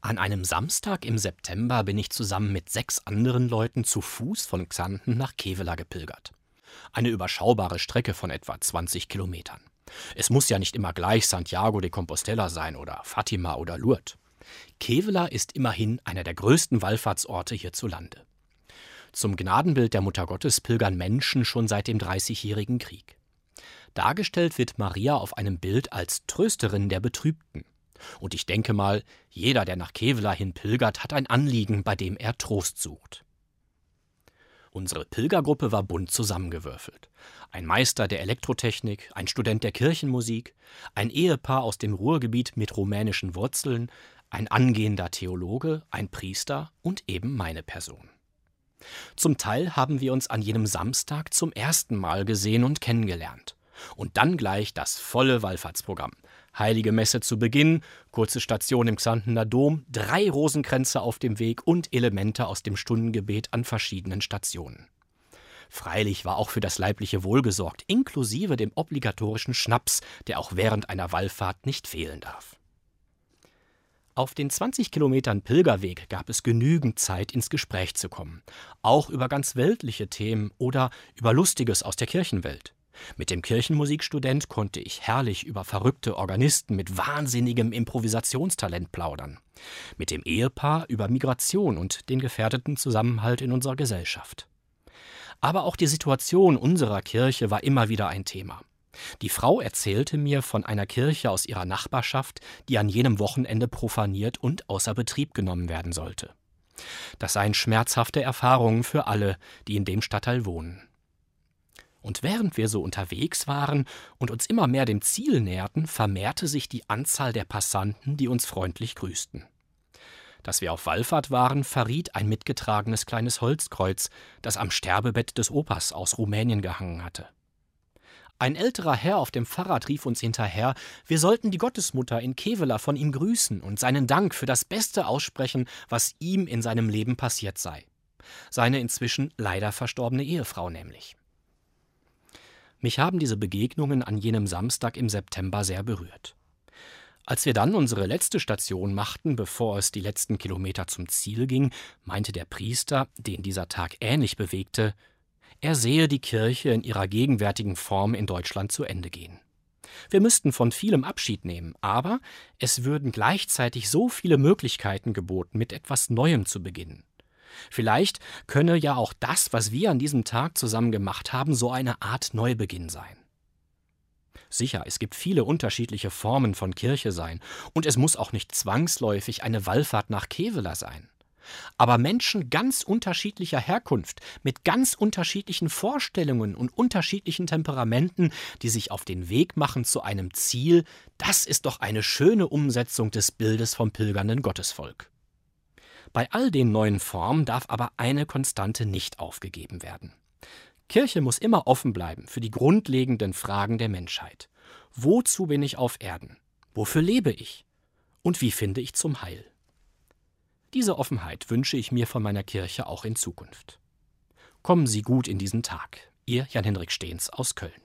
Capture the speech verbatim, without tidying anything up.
An einem Samstag im September bin ich zusammen mit sechs anderen Leuten zu Fuß von Xanten nach Kevela gepilgert. Eine überschaubare Strecke von etwa zwanzig Kilometern. Es muss ja nicht immer gleich Santiago de Compostela sein oder Fatima oder Lourdes. Kevela ist immerhin einer der größten Wallfahrtsorte hierzulande. Zum Gnadenbild der Muttergottes pilgern Menschen schon seit dem Dreißigjährigen Krieg. Dargestellt wird Maria auf einem Bild als Trösterin der Betrübten. Und ich denke mal, jeder, der nach Kevela hin pilgert, hat ein Anliegen, bei dem er Trost sucht. Unsere Pilgergruppe war bunt zusammengewürfelt. Ein Meister der Elektrotechnik, ein Student der Kirchenmusik, ein Ehepaar aus dem Ruhrgebiet mit rumänischen Wurzeln, ein angehender Theologe, ein Priester und eben meine Person. Zum Teil haben wir uns an jenem Samstag zum ersten Mal gesehen und kennengelernt. Und dann gleich das volle Wallfahrtsprogramm. Heilige Messe zu Beginn, kurze Station im Xantener Dom, drei Rosenkränze auf dem Weg und Elemente aus dem Stundengebet an verschiedenen Stationen. Freilich war auch für das leibliche Wohl gesorgt, inklusive dem obligatorischen Schnaps, der auch während einer Wallfahrt nicht fehlen darf. Auf den zwanzig Kilometern Pilgerweg gab es genügend Zeit, ins Gespräch zu kommen. Auch über ganz weltliche Themen oder über Lustiges aus der Kirchenwelt. Mit dem Kirchenmusikstudent konnte ich herrlich über verrückte Organisten mit wahnsinnigem Improvisationstalent plaudern. Mit dem Ehepaar über Migration und den gefährdeten Zusammenhalt in unserer Gesellschaft. Aber auch die Situation unserer Kirche war immer wieder ein Thema. Die Frau erzählte mir von einer Kirche aus ihrer Nachbarschaft, die an jenem Wochenende profaniert und außer Betrieb genommen werden sollte. Das seien schmerzhafte Erfahrungen für alle, die in dem Stadtteil wohnen. Und während wir so unterwegs waren und uns immer mehr dem Ziel näherten, vermehrte sich die Anzahl der Passanten, die uns freundlich grüßten. Dass wir auf Wallfahrt waren, verriet ein mitgetragenes kleines Holzkreuz, das am Sterbebett des Opas aus Rumänien gehangen hatte. Ein älterer Herr auf dem Fahrrad rief uns hinterher, wir sollten die Gottesmutter in Kevela von ihm grüßen und seinen Dank für das Beste aussprechen, was ihm in seinem Leben passiert sei. Seine inzwischen leider verstorbene Ehefrau nämlich. Mich haben diese Begegnungen an jenem Samstag im September sehr berührt. Als wir dann unsere letzte Station machten, bevor es die letzten Kilometer zum Ziel ging, meinte der Priester, den dieser Tag ähnlich bewegte, er sehe die Kirche in ihrer gegenwärtigen Form in Deutschland zu Ende gehen. Wir müssten von vielem Abschied nehmen, aber es würden gleichzeitig so viele Möglichkeiten geboten, mit etwas Neuem zu beginnen. Vielleicht könne ja auch das, was wir an diesem Tag zusammen gemacht haben, so eine Art Neubeginn sein. Sicher, es gibt viele unterschiedliche Formen von Kirche sein und es muss auch nicht zwangsläufig eine Wallfahrt nach Kevela sein. Aber Menschen ganz unterschiedlicher Herkunft, mit ganz unterschiedlichen Vorstellungen und unterschiedlichen Temperamenten, die sich auf den Weg machen zu einem Ziel, das ist doch eine schöne Umsetzung des Bildes vom pilgernden Gottesvolk. Bei all den neuen Formen darf aber eine Konstante nicht aufgegeben werden. Kirche muss immer offen bleiben für die grundlegenden Fragen der Menschheit. Wozu bin ich auf Erden? Wofür lebe ich? Und wie finde ich zum Heil? Diese Offenheit wünsche ich mir von meiner Kirche auch in Zukunft. Kommen Sie gut in diesen Tag. Ihr Jan-Henrik Stehns aus Köln.